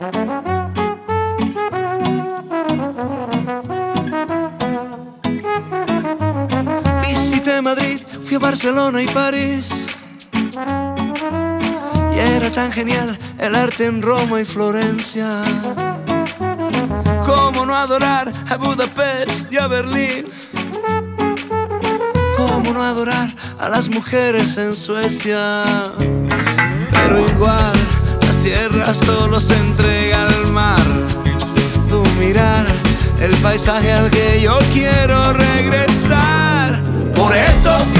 Visité Madrid, fui a Barcelona y París, y era tan genial el arte en Roma y Florencia. ¿Cómo no adorar a Budapest y a Berlín? ¿Cómo no adorar a las mujeres en Suecia? Pero igual la sierra solo se entrega al mar. Tu mirar, el paisaje al que yo quiero regresar. Por eso